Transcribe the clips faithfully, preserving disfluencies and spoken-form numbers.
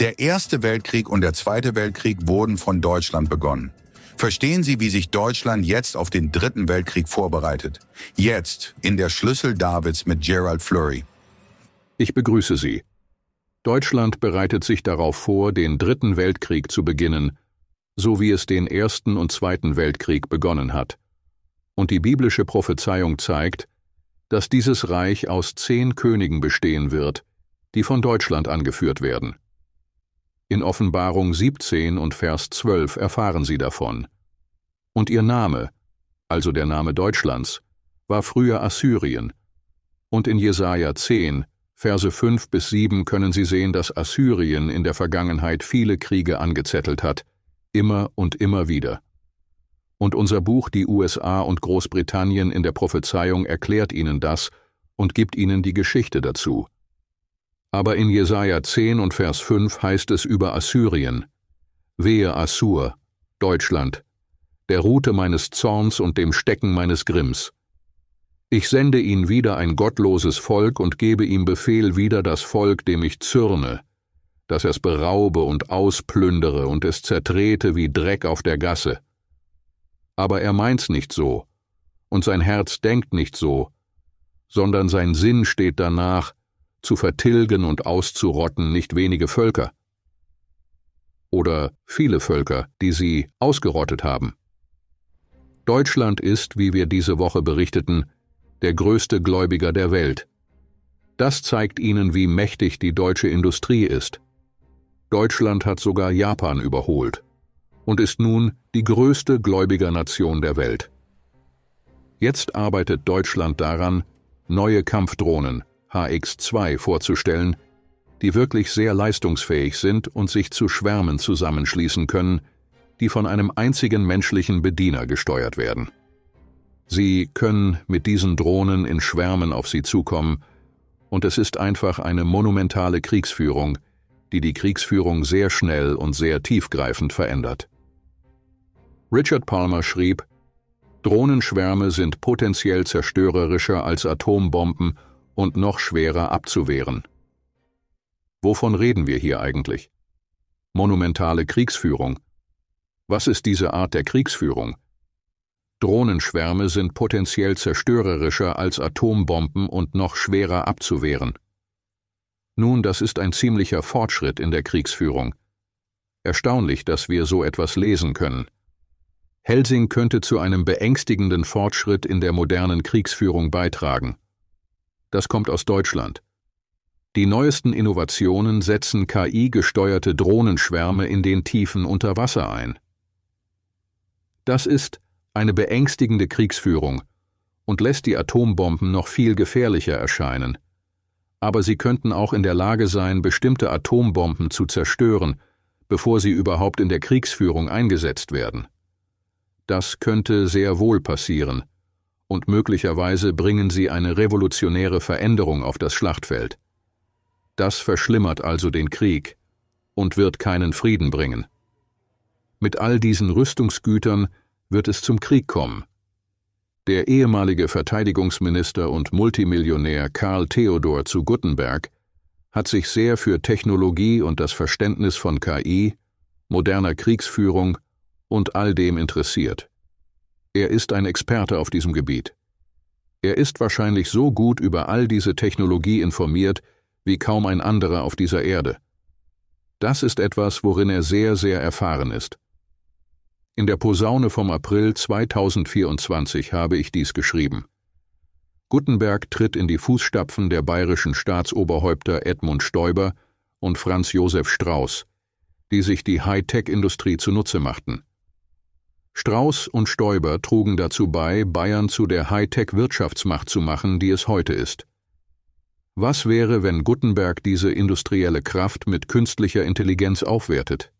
Der Erste Weltkrieg und der Zweite Weltkrieg wurden von Deutschland begonnen. Verstehen Sie, wie sich Deutschland jetzt auf den Dritten Weltkrieg vorbereitet? Jetzt in der Schlüssel Davids mit Gerald Flurry. Ich begrüße Sie. Deutschland bereitet sich darauf vor, den Dritten Weltkrieg zu beginnen, so wie es den Ersten und Zweiten Weltkrieg begonnen hat. Und die biblische Prophezeiung zeigt, dass dieses Reich aus zehn Königen bestehen wird, die von Deutschland angeführt werden. In Offenbarung siebzehn und Vers zwölf erfahren Sie davon. Und ihr Name, also der Name Deutschlands, war früher Assyrien. Und in Jesaja zehn, Verse fünf bis sieben können Sie sehen, dass Assyrien in der Vergangenheit viele Kriege angezettelt hat, immer und immer wieder. Und unser Buch Die U S A und Großbritannien in der Prophezeiung erklärt Ihnen das und gibt Ihnen die Geschichte dazu. Aber in Jesaja zehn und Vers fünf heißt es über Assyrien: Wehe Assur, Deutschland, der Rute meines Zorns und dem Stecken meines Grimms. Ich sende ihn wieder ein gottloses Volk und gebe ihm Befehl wider das Volk, dem ich zürne, dass er's beraube und ausplündere und es zertrete wie Dreck auf der Gasse. Aber er meint's nicht so, und sein Herz denkt nicht so, sondern sein Sinn steht danach, zu vertilgen und auszurotten nicht wenige Völker. Oder viele Völker, die sie ausgerottet haben. Deutschland ist, wie wir diese Woche berichteten, der größte Gläubiger der Welt. Das zeigt Ihnen, wie mächtig die deutsche Industrie ist. Deutschland hat sogar Japan überholt und ist nun die größte Gläubigernation der Welt. Jetzt arbeitet Deutschland daran, neue Kampfdrohnen H X zwei vorzustellen, die wirklich sehr leistungsfähig sind und sich zu Schwärmen zusammenschließen können, die von einem einzigen menschlichen Bediener gesteuert werden. Sie können mit diesen Drohnen in Schwärmen auf sie zukommen, und es ist einfach eine monumentale Kriegsführung, die die Kriegsführung sehr schnell und sehr tiefgreifend verändert. Richard Palmer schrieb: Drohnenschwärme sind potenziell zerstörerischer als Atombomben und noch schwerer abzuwehren. Wovon reden wir hier eigentlich? Monumentale Kriegsführung. Was ist diese Art der Kriegsführung? Drohnenschwärme sind potenziell zerstörerischer als Atombomben und noch schwerer abzuwehren. Nun, das ist ein ziemlicher Fortschritt in der Kriegsführung. Erstaunlich, dass wir so etwas lesen können. Helsing könnte zu einem beängstigenden Fortschritt in der modernen Kriegsführung beitragen. Das kommt aus Deutschland. Die neuesten Innovationen setzen K I-gesteuerte Drohnenschwärme in den Tiefen unter Wasser ein. Das ist eine beängstigende Kriegsführung und lässt die Atombomben noch viel gefährlicher erscheinen. Aber sie könnten auch in der Lage sein, bestimmte Atombomben zu zerstören, bevor sie überhaupt in der Kriegsführung eingesetzt werden. Das könnte sehr wohl passieren, und möglicherweise bringen sie eine revolutionäre Veränderung auf das Schlachtfeld. Das verschlimmert also den Krieg und wird keinen Frieden bringen. Mit all diesen Rüstungsgütern wird es zum Krieg kommen. Der ehemalige Verteidigungsminister und Multimillionär Karl Theodor zu Guttenberg hat sich sehr für Technologie und das Verständnis von K I, moderner Kriegsführung und all dem interessiert. Er ist ein Experte auf diesem Gebiet. Er ist wahrscheinlich so gut über all diese Technologie informiert wie kaum ein anderer auf dieser Erde. Das ist etwas, worin er sehr, sehr erfahren ist. In der Posaune vom April zweitausendvierundzwanzig habe ich dies geschrieben. Guttenberg tritt in die Fußstapfen der bayerischen Staatsoberhäupter Edmund Stoiber und Franz Josef Strauß, die sich die Hightech-Industrie zunutze machten. Strauß und Stoiber trugen dazu bei, Bayern zu der Hightech-Wirtschaftsmacht zu machen, die es heute ist. Was wäre, wenn Guttenberg diese industrielle Kraft mit künstlicher Intelligenz aufwertet?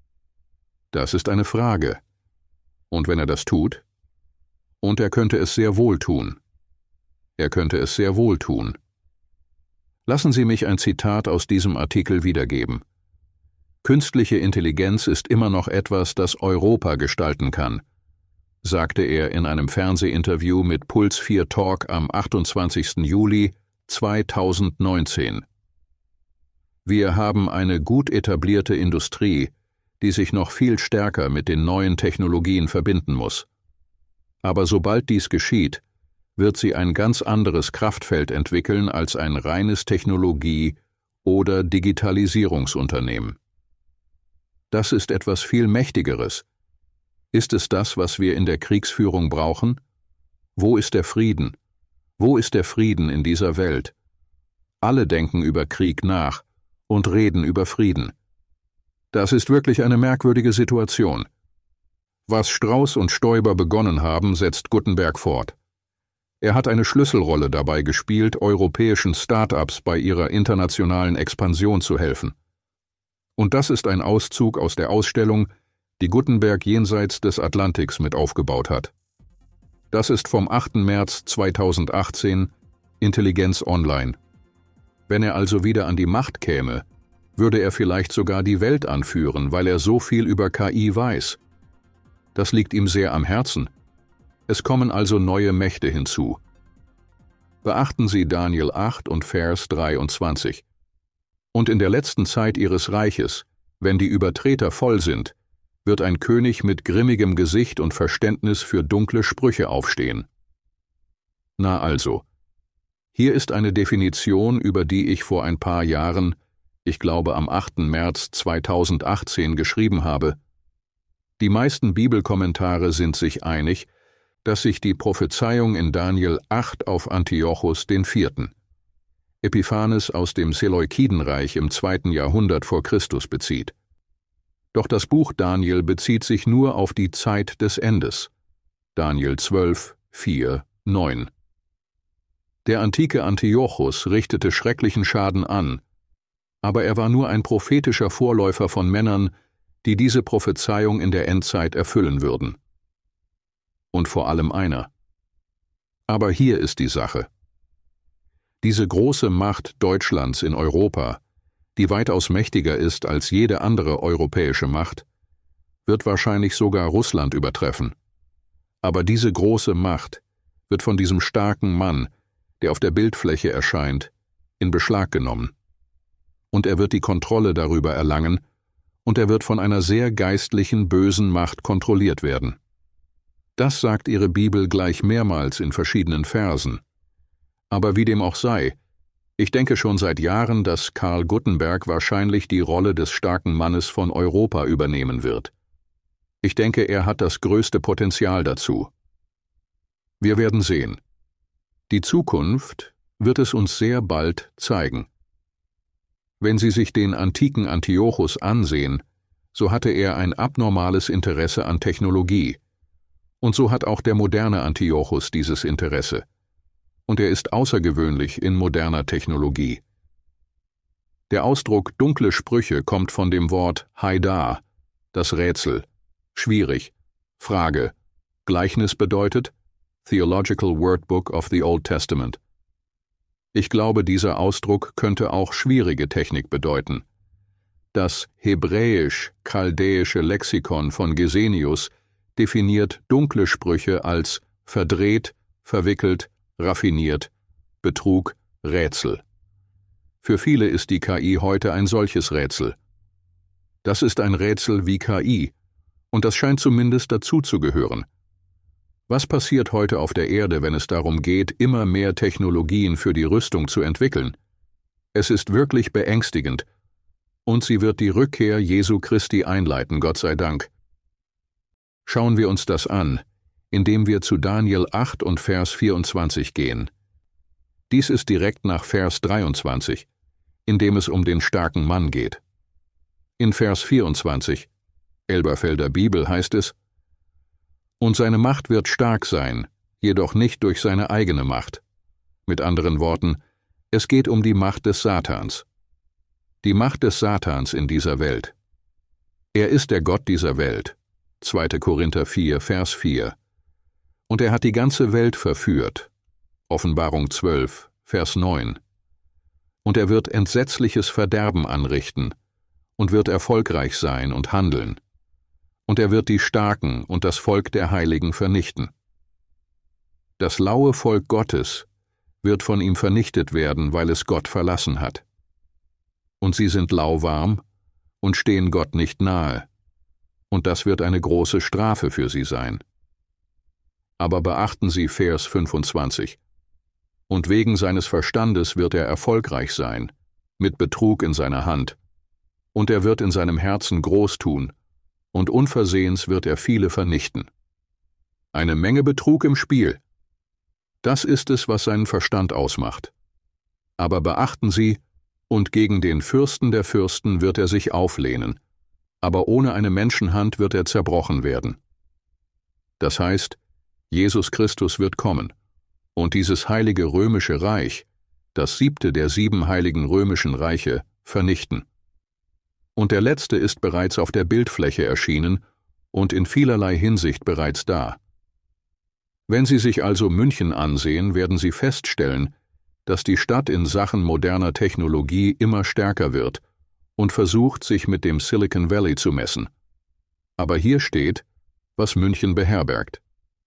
Das ist eine Frage. Und wenn er das tut? Und er könnte es sehr wohl tun. Er könnte es sehr wohl tun. Lassen Sie mich ein Zitat aus diesem Artikel wiedergeben. Künstliche Intelligenz ist immer noch etwas, das Europa gestalten kann, sagte er in einem Fernsehinterview mit Puls vier Talk am achtundzwanzigsten Juli zweitausendneunzehn. Wir haben eine gut etablierte Industrie, die sich noch viel stärker mit den neuen Technologien verbinden muss. Aber sobald dies geschieht, wird sie ein ganz anderes Kraftfeld entwickeln als ein reines Technologie- oder Digitalisierungsunternehmen. Das ist etwas viel Mächtigeres. Ist es das, was wir in der Kriegsführung brauchen? Wo ist der Frieden? Wo ist der Frieden in dieser Welt? Alle denken über Krieg nach und reden über Frieden. Das ist wirklich eine merkwürdige Situation. Was Strauß und Stoiber begonnen haben, setzt Gutenberg fort. Er hat eine Schlüsselrolle dabei gespielt, europäischen Start-ups bei ihrer internationalen Expansion zu helfen. Und das ist ein Auszug aus der Ausstellung, die Gutenberg jenseits des Atlantiks mit aufgebaut hat. Das ist vom achten März zweitausendachtzehn, Intelligenz Online. Wenn er also wieder an die Macht käme, würde er vielleicht sogar die Welt anführen, weil er so viel über K I weiß. Das liegt ihm sehr am Herzen. Es kommen also neue Mächte hinzu. Beachten Sie Daniel acht und Vers dreiundzwanzig. Und in der letzten Zeit ihres Reiches, wenn die Übertreter voll sind, wird ein König mit grimmigem Gesicht und Verständnis für dunkle Sprüche aufstehen. Na also, hier ist eine Definition, über die ich vor ein paar Jahren, ich glaube am achten März zweitausendachtzehn, geschrieben habe. Die meisten Bibelkommentare sind sich einig, dass sich die Prophezeiung in Daniel acht auf Antiochus den Vierten, Epiphanes aus dem Seleukidenreich im zweiten Jahrhundert vor Christus bezieht. Doch das Buch Daniel bezieht sich nur auf die Zeit des Endes. Daniel zwölf, vier, neun. Der antike Antiochus richtete schrecklichen Schaden an, aber er war nur ein prophetischer Vorläufer von Männern, die diese Prophezeiung in der Endzeit erfüllen würden. Und vor allem einer. Aber hier ist die Sache. Diese große Macht Deutschlands in Europa, die weitaus mächtiger ist als jede andere europäische Macht, wird wahrscheinlich sogar Russland übertreffen. Aber diese große Macht wird von diesem starken Mann, der auf der Bildfläche erscheint, in Beschlag genommen. Und er wird die Kontrolle darüber erlangen, und er wird von einer sehr geistlichen, bösen Macht kontrolliert werden. Das sagt ihre Bibel gleich mehrmals in verschiedenen Versen. Aber wie dem auch sei, ich denke schon seit Jahren, dass Karl Gutenberg wahrscheinlich die Rolle des starken Mannes von Europa übernehmen wird. Ich denke, er hat das größte Potenzial dazu. Wir werden sehen. Die Zukunft wird es uns sehr bald zeigen. Wenn Sie sich den antiken Antiochus ansehen, so hatte er ein abnormales Interesse an Technologie. Und so hat auch der moderne Antiochus dieses Interesse. Und er ist außergewöhnlich in moderner Technologie. Der Ausdruck dunkle Sprüche kommt von dem Wort Haida, das Rätsel, schwierig, Frage, Gleichnis bedeutet Theological Wordbook of the Old Testament. Ich glaube, dieser Ausdruck könnte auch schwierige Technik bedeuten. Das hebräisch-chaldäische Lexikon von Gesenius definiert dunkle Sprüche als verdreht, verwickelt, raffiniert, Betrug, Rätsel. Für viele ist die K I heute ein solches Rätsel. Das ist ein Rätsel wie K I, und das scheint zumindest dazuzugehören. Was passiert heute auf der Erde, wenn es darum geht, immer mehr Technologien für die Rüstung zu entwickeln? Es ist wirklich beängstigend, und sie wird die Rückkehr Jesu Christi einleiten, Gott sei Dank. Schauen wir uns das an, indem wir zu Daniel acht und Vers vierundzwanzig gehen. Dies ist direkt nach Vers dreiundzwanzig, in dem es um den starken Mann geht. In Vers vierundzwanzig, Elberfelder Bibel, heißt es: Und seine Macht wird stark sein, jedoch nicht durch seine eigene Macht. Mit anderen Worten, es geht um die Macht des Satans. Die Macht des Satans in dieser Welt. Er ist der Gott dieser Welt. zweiter Korinther vier, Vers vier. Und er hat die ganze Welt verführt. Offenbarung zwölf, Vers neun. Und er wird entsetzliches Verderben anrichten und wird erfolgreich sein und handeln. Und er wird die Starken und das Volk der Heiligen vernichten. Das laue Volk Gottes wird von ihm vernichtet werden, weil es Gott verlassen hat. und sie sind lauwarm und stehen Gott nicht nahe, und das wird eine große Strafe für sie sein. Aber beachten Sie Vers fünfundzwanzig. Und wegen seines Verstandes wird er erfolgreich sein, mit Betrug in seiner Hand, und er wird in seinem Herzen groß tun, und unversehens wird er viele vernichten. Eine Menge Betrug im Spiel. Das ist es, was seinen Verstand ausmacht. Aber beachten Sie, und gegen den Fürsten der Fürsten wird er sich auflehnen, aber ohne eine Menschenhand wird er zerbrochen werden. Das heißt, Jesus Christus wird kommen, und dieses heilige römische Reich, das siebte der sieben heiligen römischen Reiche, vernichten. Und der letzte ist bereits auf der Bildfläche erschienen und in vielerlei Hinsicht bereits da. Wenn Sie sich also München ansehen, werden Sie feststellen, dass die Stadt in Sachen moderner Technologie immer stärker wird und versucht, sich mit dem Silicon Valley zu messen. Aber hier steht, was München beherbergt.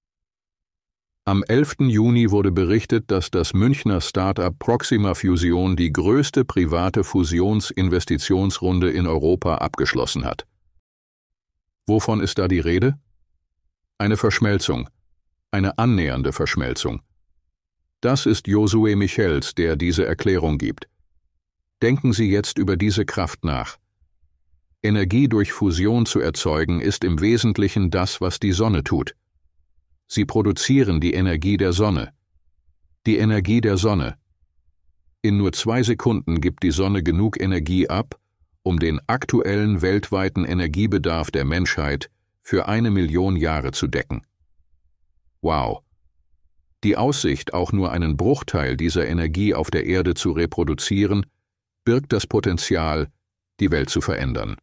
Am elften Juni wurde berichtet, dass das Münchner Start-up Proxima Fusion die größte private Fusionsinvestitionsrunde in Europa abgeschlossen hat. Wovon ist da die Rede? Eine Verschmelzung, eine annähernde Verschmelzung. Das ist Josué Michels, der diese Erklärung gibt. Denken Sie jetzt über diese Kraft nach. Energie durch Fusion zu erzeugen ist im Wesentlichen das, was die Sonne tut. Sie produzieren die Energie der Sonne. Die Energie der Sonne. In nur zwei Sekunden gibt die Sonne genug Energie ab, um den aktuellen weltweiten Energiebedarf der Menschheit für eine Million Jahre zu decken. Wow! Die Aussicht, auch nur einen Bruchteil dieser Energie auf der Erde zu reproduzieren, birgt das Potenzial, die Welt zu verändern.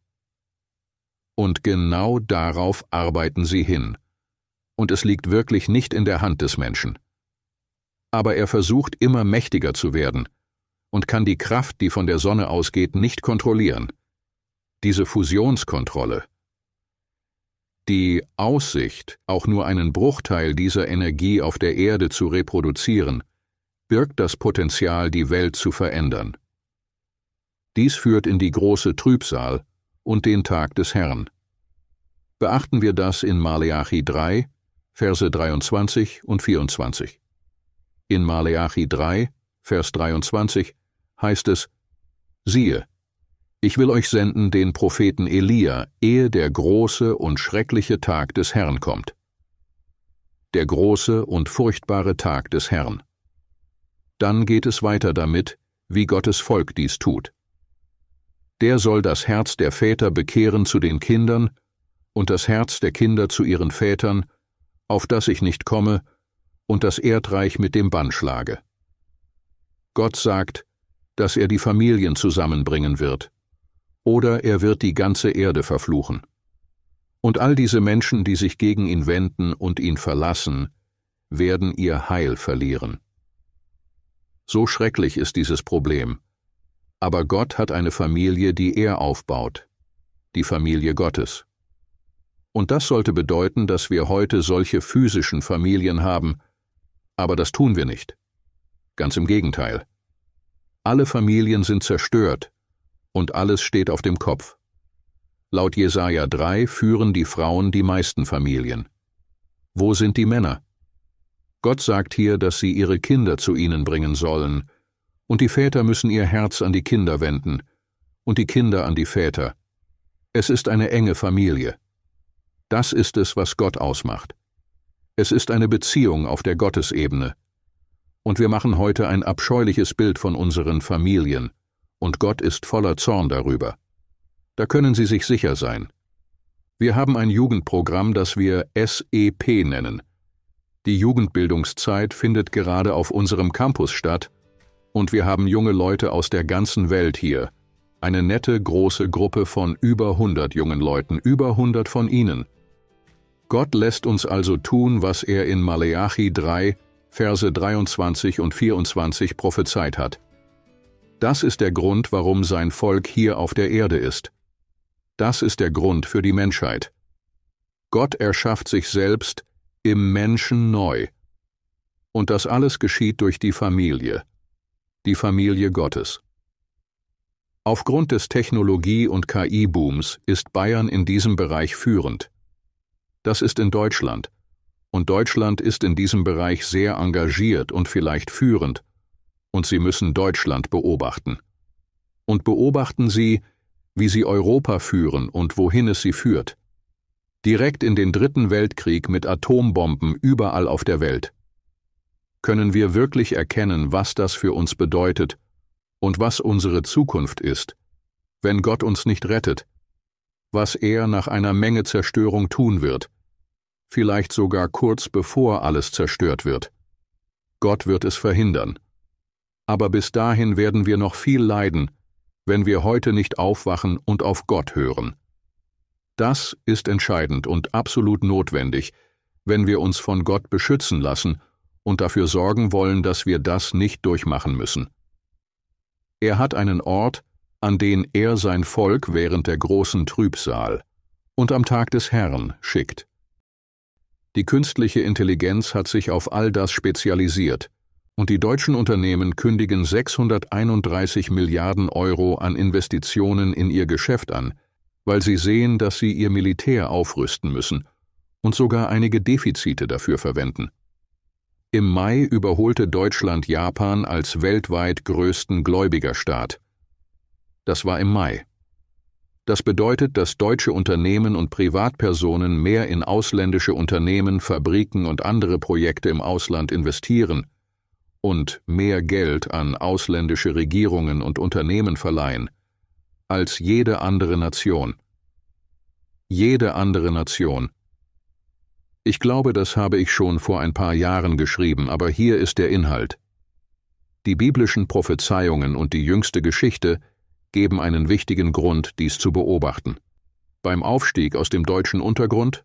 Und genau darauf arbeiten sie hin. Und es liegt wirklich nicht in der Hand des Menschen. Aber er versucht immer mächtiger zu werden und kann die Kraft, die von der Sonne ausgeht, nicht kontrollieren. Diese Fusionskontrolle. Die Aussicht, auch nur einen Bruchteil dieser Energie auf der Erde zu reproduzieren, birgt das Potenzial, die Welt zu verändern. Dies führt in die große Trübsal und den Tag des Herrn. Beachten wir das in Maleachi drei, Verse dreiundzwanzig und vierundzwanzig. In Maleachi drei, Vers dreiundzwanzig heißt es: Siehe, ich will euch senden den Propheten Elia, ehe der große und schreckliche Tag des Herrn kommt. Der große und furchtbare Tag des Herrn. Dann geht es weiter damit, wie Gottes Volk dies tut. Der soll das Herz der Väter bekehren zu den Kindern und das Herz der Kinder zu ihren Vätern, auf das ich nicht komme, und das Erdreich mit dem Bann schlage. Gott sagt, dass er die Familien zusammenbringen wird, oder er wird die ganze Erde verfluchen. Und all diese Menschen, die sich gegen ihn wenden und ihn verlassen, werden ihr Heil verlieren. So schrecklich ist dieses Problem. Aber Gott hat eine Familie, die er aufbaut, die Familie Gottes. Und das sollte bedeuten, dass wir heute solche physischen Familien haben, aber das tun wir nicht. Ganz im Gegenteil. Alle Familien sind zerstört und alles steht auf dem Kopf. Laut Jesaja drei führen die Frauen die meisten Familien. Wo sind die Männer? Gott sagt hier, dass sie ihre Kinder zu ihnen bringen sollen, und die Väter müssen ihr Herz an die Kinder wenden und die Kinder an die Väter. Es ist eine enge Familie. Das ist es, was Gott ausmacht. Es ist eine Beziehung auf der Gottesebene. Und wir machen heute ein abscheuliches Bild von unseren Familien, und Gott ist voller Zorn darüber. Da können Sie sich sicher sein. Wir haben ein Jugendprogramm, das wir S E P nennen. Die Jugendbildungszeit findet gerade auf unserem Campus statt, und wir haben junge Leute aus der ganzen Welt hier. Eine nette, große Gruppe von über hundert jungen Leuten, über hundert von ihnen. Gott lässt uns also tun, was er in Maleachi drei, Verse dreiundzwanzig und vierundzwanzig prophezeit hat. Das ist der Grund, warum sein Volk hier auf der Erde ist. Das ist der Grund für die Menschheit. Gott erschafft sich selbst im Menschen neu. Und das alles geschieht durch die Familie, die Familie Gottes. Aufgrund des Technologie- und K I-Booms ist Bayern in diesem Bereich führend. Das ist in Deutschland. Und Deutschland ist in diesem Bereich sehr engagiert und vielleicht führend. Und Sie müssen Deutschland beobachten. Und beobachten Sie, wie Sie Europa führen und wohin es sie führt. Direkt in den Dritten Weltkrieg mit Atombomben überall auf der Welt. Können wir wirklich erkennen, was das für uns bedeutet und was unsere Zukunft ist, wenn Gott uns nicht rettet, was er nach einer Menge Zerstörung tun wird, vielleicht sogar kurz bevor alles zerstört wird. Gott wird es verhindern. Aber bis dahin werden wir noch viel leiden, wenn wir heute nicht aufwachen und auf Gott hören. Das ist entscheidend und absolut notwendig, wenn wir uns von Gott beschützen lassen und dafür sorgen wollen, dass wir das nicht durchmachen müssen. Er hat einen Ort, an den er sein Volk während der großen Trübsal und am Tag des Herrn schickt. Die künstliche Intelligenz hat sich auf all das spezialisiert, und die deutschen Unternehmen kündigen sechshunderteinunddreißig Milliarden Euro an Investitionen in ihr Geschäft an, weil sie sehen, dass sie ihr Militär aufrüsten müssen und sogar einige Defizite dafür verwenden. Im Mai überholte Deutschland Japan als weltweit größten Gläubigerstaat. Das war im Mai. Das bedeutet, dass deutsche Unternehmen und Privatpersonen mehr in ausländische Unternehmen, Fabriken und andere Projekte im Ausland investieren und mehr Geld an ausländische Regierungen und Unternehmen verleihen, als jede andere Nation. Jede andere Nation. Ich glaube, das habe ich schon vor ein paar Jahren geschrieben, aber hier ist der Inhalt. Die biblischen Prophezeiungen und die jüngste Geschichte geben einen wichtigen Grund, dies zu beobachten. Beim Aufstieg aus dem deutschen Untergrund?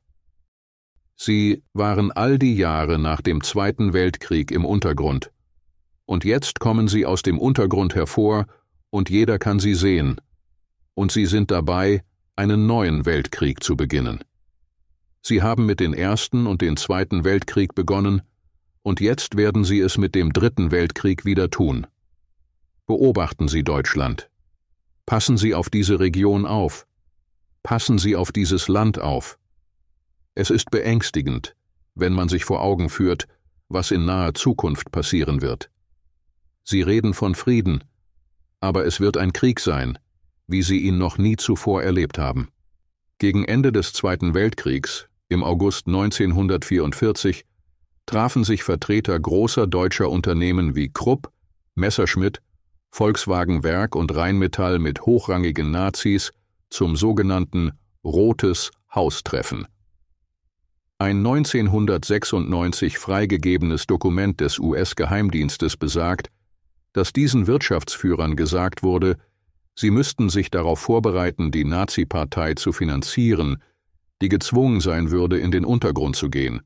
Sie waren all die Jahre nach dem Zweiten Weltkrieg im Untergrund. Und jetzt kommen sie aus dem Untergrund hervor und jeder kann sie sehen. Und sie sind dabei, einen neuen Weltkrieg zu beginnen. Sie haben mit dem Ersten und dem Zweiten Weltkrieg begonnen und jetzt werden sie es mit dem Dritten Weltkrieg wieder tun. Beobachten Sie Deutschland. Passen Sie auf diese Region auf. Passen Sie auf dieses Land auf. Es ist beängstigend, wenn man sich vor Augen führt, was in naher Zukunft passieren wird. Sie reden von Frieden, aber es wird ein Krieg sein, wie Sie ihn noch nie zuvor erlebt haben. Gegen Ende des Zweiten Weltkriegs, im August neunzehnhundertvierundvierzig, trafen sich Vertreter großer deutscher Unternehmen wie Krupp, Messerschmitt, Volkswagen Werk und Rheinmetall mit hochrangigen Nazis zum sogenannten Rotes Haustreffen. Ein neunzehnhundertsechsundneunzig freigegebenes Dokument des U S-Geheimdienstes besagt, dass diesen Wirtschaftsführern gesagt wurde, sie müssten sich darauf vorbereiten, die Nazi-Partei zu finanzieren, die gezwungen sein würde, in den Untergrund zu gehen.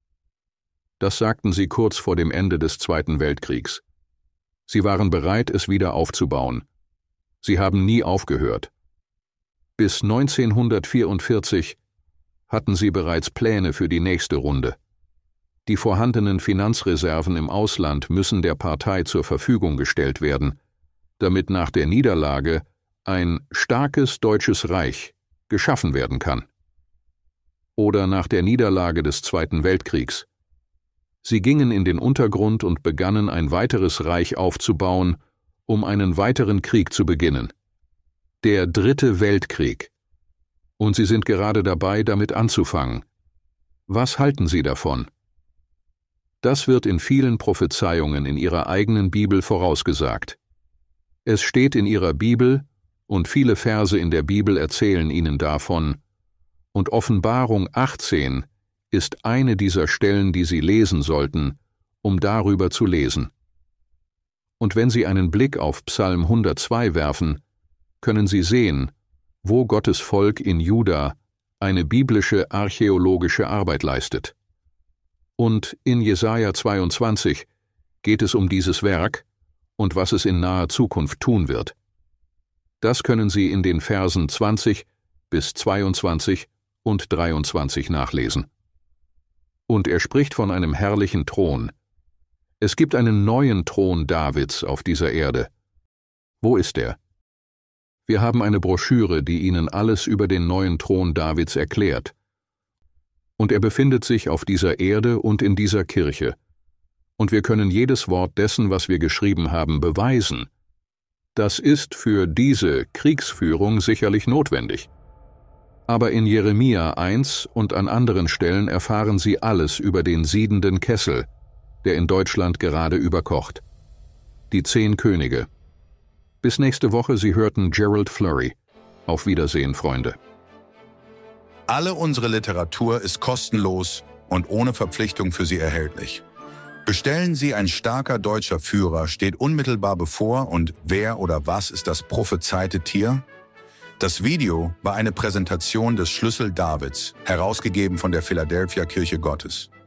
Das sagten sie kurz vor dem Ende des Zweiten Weltkriegs. Sie waren bereit, es wieder aufzubauen. Sie haben nie aufgehört. Bis neunzehnhundertvierundvierzig hatten sie bereits Pläne für die nächste Runde. Die vorhandenen Finanzreserven im Ausland müssen der Partei zur Verfügung gestellt werden, damit nach der Niederlage ein starkes deutsches Reich geschaffen werden kann. Oder nach der Niederlage des Zweiten Weltkriegs. Sie gingen in den Untergrund und begannen ein weiteres Reich aufzubauen, um einen weiteren Krieg zu beginnen. Der Dritte Weltkrieg. Und sie sind gerade dabei, damit anzufangen. Was halten Sie davon? Das wird in vielen Prophezeiungen in Ihrer eigenen Bibel vorausgesagt. Es steht in Ihrer Bibel, und viele Verse in der Bibel erzählen Ihnen davon, und Offenbarung achtzehn ist eine dieser Stellen, die Sie lesen sollten, um darüber zu lesen. Und wenn Sie einen Blick auf Psalm hundertzwei werfen, können Sie sehen, wo Gottes Volk in Juda eine biblische archäologische Arbeit leistet. Und in Jesaja zweiundzwanzig geht es um dieses Werk und was es in naher Zukunft tun wird. Das können Sie in den Versen zwanzig bis zweiundzwanzig und dreiundzwanzig nachlesen. Und er spricht von einem herrlichen Thron. Es gibt einen neuen Thron Davids auf dieser Erde. Wo ist er? Wir haben eine Broschüre, die Ihnen alles über den neuen Thron Davids erklärt. Und er befindet sich auf dieser Erde und in dieser Kirche. Und wir können jedes Wort dessen, was wir geschrieben haben, beweisen. Das ist für diese Kriegsführung sicherlich notwendig. Aber in Jeremia eins und an anderen Stellen erfahren Sie alles über den siedenden Kessel, der in Deutschland gerade überkocht. Die zehn Könige. Bis nächste Woche, Sie hörten Gerald Flurry. Auf Wiedersehen, Freunde. Alle unsere Literatur ist kostenlos und ohne Verpflichtung für Sie erhältlich. Bestellen Sie Ein starker deutscher Führer steht unmittelbar bevor und wer oder was ist das prophezeite Tier? Das Video war eine Präsentation des Schlüssel Davids, herausgegeben von der Philadelphia Kirche Gottes.